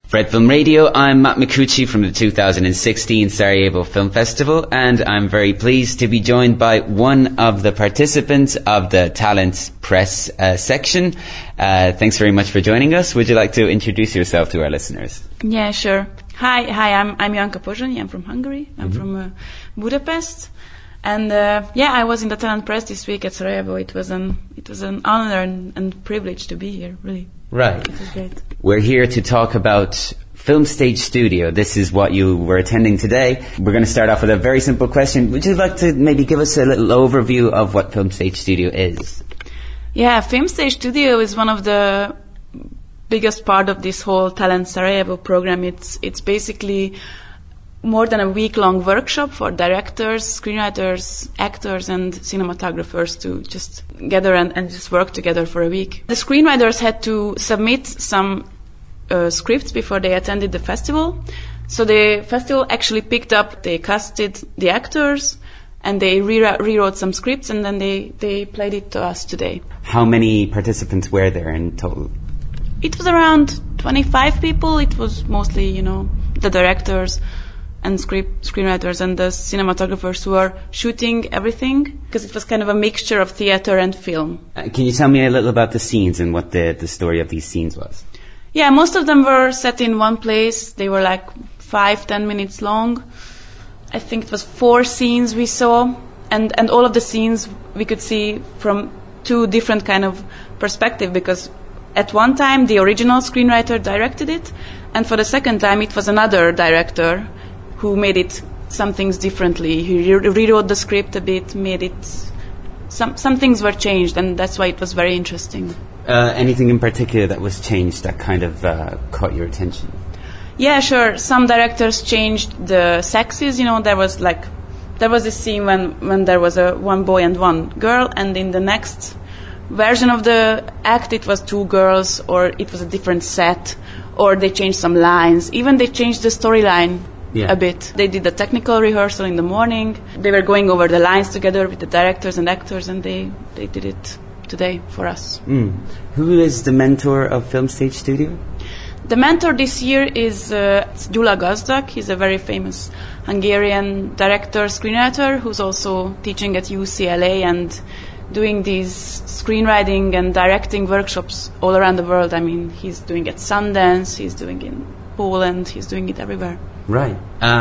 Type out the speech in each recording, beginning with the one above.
For Red Film Radio, I'm Matt Micucci from the 2016 Sarajevo Film Festival, and I'm very pleased to be joined by one of the participants of the Talent Press section. Thanks very much for joining us. Would you like to introduce yourself to our listeners? Yeah, sure. Hi, I'm Janka Pozsonyi. I'm from Hungary. I'm from Budapest. And I was in the Talent Press this week at Sarajevo. It was an honor and privilege to be here, really. Right. It was great. We're here to talk about Film Stage Studio. This is what you were attending today. We're going to start off with a very simple question. Would you like to maybe give us a little overview of what Film Stage Studio is? Yeah, Film Stage Studio is one of the biggest part of this whole Talent Sarajevo program. It's basically more than a week-long workshop for directors, screenwriters, actors, and cinematographers to just gather and just work together for a week. The screenwriters had to submit some scripts before they attended the festival. So the festival actually picked up, they casted the actors, and they rewrote some scripts, and then they played it to us today. How many participants were there in total? It was around 25 people. It was mostly, the directors and screenwriters and the cinematographers who are shooting everything, because it was kind of a mixture of theater and film. Can you tell me a little about the scenes and what the story of these scenes was? Yeah, most of them were set in one place. They were like 5-10 minutes long. I think it was 4 scenes we saw, and all of the scenes we could see from 2 different kind of perspective, because at one time the original screenwriter directed it, and for the second time it was another director who made it some things differently. He rewrote the script a bit, made it... Some things were changed, and that's why it was very interesting. Anything in particular that was changed that kind of caught your attention? Yeah, sure. Some directors changed the sexes. There was this scene when there was one boy and one girl, and in the next version of the act it was 2 girls, or it was a different set, or they changed some lines. Even they changed the storyline a bit. They did a technical rehearsal in the morning. They were going over the lines together with the directors and actors, and they did it today for us. Who is the mentor of Film Stage Studio? The mentor this year is Gyula Gazdag. He's a very famous Hungarian director, screenwriter, who's also teaching at UCLA and doing these screenwriting and directing workshops all around the world. I mean, he's doing it at Sundance, he's doing it in Poland, he's doing it everywhere. Right.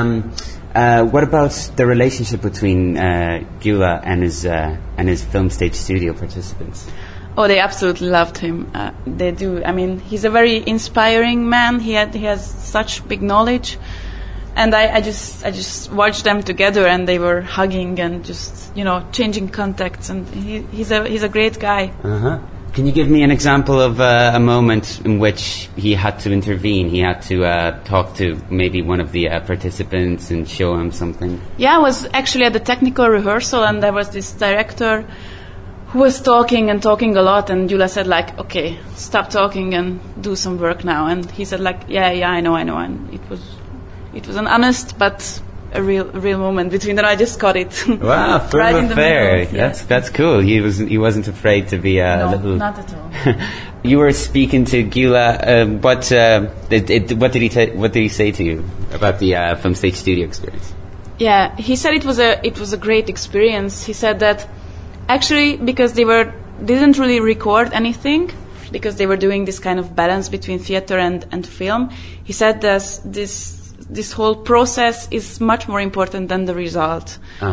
What about the relationship between Gyula and his Film Stage Studio participants? Oh, they absolutely loved him. They do. I mean, he's a very inspiring man. He has such big knowledge, and I just watched them together, and they were hugging and just changing contacts. And he's a great guy. Can you give me an example of a moment in which he had to intervene? He had to talk to maybe one of the participants and show him something? Yeah, I was actually at the technical rehearsal, and there was this director who was talking a lot, and Gyula said okay, stop talking and do some work now. And he said yeah, I know. And it was an honest but a real moment between them. I just got it. Wow, firm right affair. That's cool. He wasn't afraid to be a little. Not at all. You were speaking to Gyula. What did he say to you about the Film Stage Studio experience? Yeah, he said it was a great experience. He said that actually because they didn't really record anything, because they were doing this kind of balance between theater and film. He said that this whole process is much more important than the result.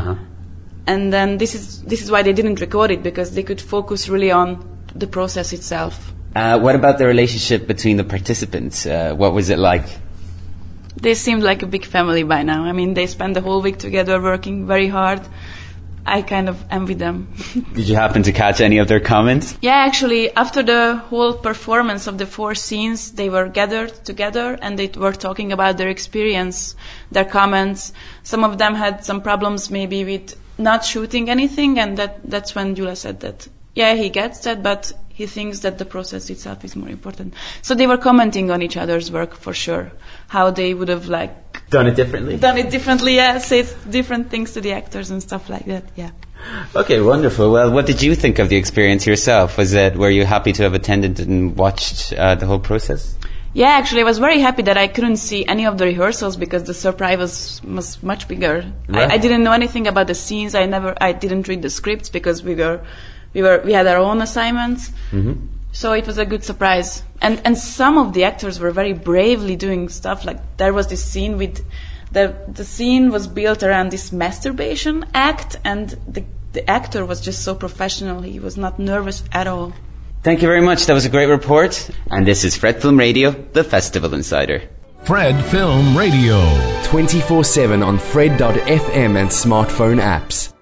And then this is why they didn't record it, because they could focus really on the process itself. What about the relationship between the participants? What was it like? They seemed like a big family by now. I mean, they spent the whole week together working very hard. I kind of envy them. Did you happen to catch any of their comments? Yeah, actually, after the whole performance of the 4 scenes, they were gathered together and they were talking about their experience, their comments. Some of them had some problems maybe with not shooting anything, and that's when Gyula said that, yeah, he gets that, but he thinks that the process itself is more important. So they were commenting on each other's work for sure, how they would have done it differently, yeah, say different things to the actors and stuff like that, yeah. Okay, wonderful. Well, what did you think of the experience yourself? Were you happy to have attended and watched the whole process? Yeah, actually, I was very happy that I couldn't see any of the rehearsals because the surprise was much bigger. Right. I didn't know anything about the scenes. I didn't read the scripts because we had our own assignments. Mm-hmm. So it was a good surprise. And some of the actors were very bravely doing stuff. Like there was this scene with the scene was built around this masturbation act, and the actor was just so professional. He was not nervous at all. Thank you very much. That was a great report. And this is Fred Film Radio, the Festival Insider. Fred Film Radio. 24/7 on Fred.fm and smartphone apps.